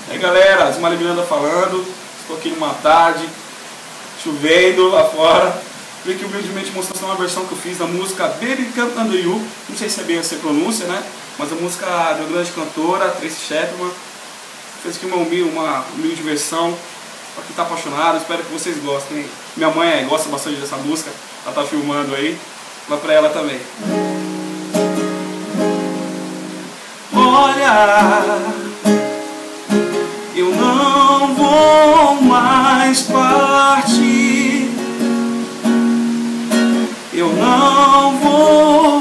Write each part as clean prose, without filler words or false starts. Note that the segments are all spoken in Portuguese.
E aí galera, Ismael Miranda falando. Estou aqui numa tarde, chovendo lá fora. Vim aqui humildemente mostrar uma versão que eu fiz da música Baby Come Under You. Não sei se é bem essa pronúncia, né? Mas a música de uma grande cantora, Tracy Chapman. Fez aqui uma humilde versão. Pra quem tá apaixonado, espero que vocês gostem. Minha mãe gosta bastante dessa música, ela tá filmando aí. Vai pra ela também. Olha, eu não vou mais partir, eu não vou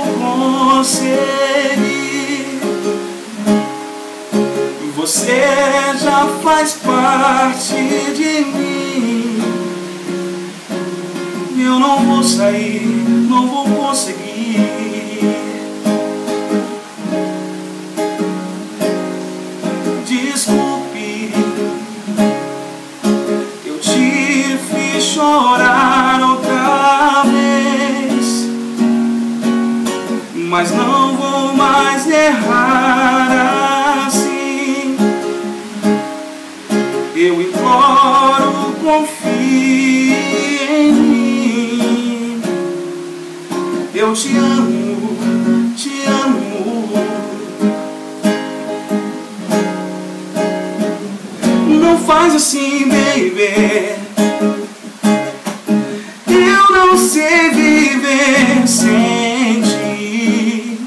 conseguir. Você já faz parte de mim. Eu não vou sair, não vou conseguir. Desculpe, eu te fiz chorar outra vez, mas não vou mais errar assim. Eu imploro, confie em mim. Eu te amo, te amo. Não faz assim, baby. Eu não sei viver sem ti.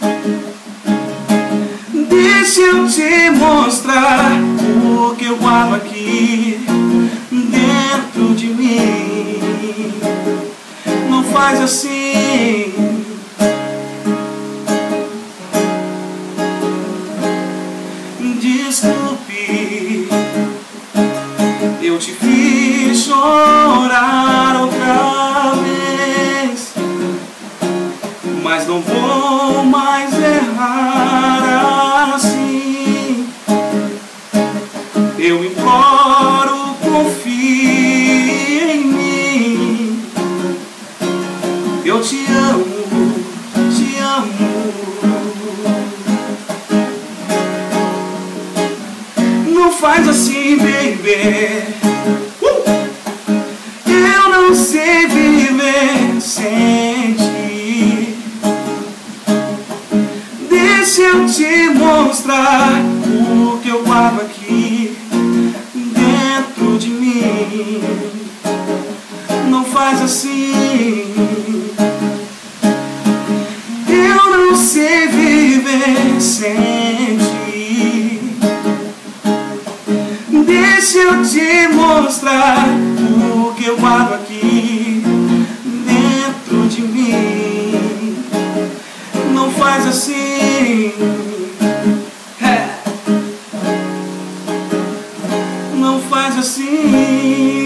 Deixa eu te mostrar o que eu guardo aqui dentro de mim. Não faz assim. Desculpe, eu te fiz chorar outra vez, mas não vou mais errar assim. Eu imploro, confie em mim. Eu te amo, te amo. Não faz assim, baby. Eu não sei viver sem ti. Deixa eu te mostrar o que eu guardo aqui dentro de mim. Não faz assim. Eu não sei viver sem ti. Deixa eu te mostrar o que eu guardo aqui dentro de mim. Não faz assim. Não faz assim.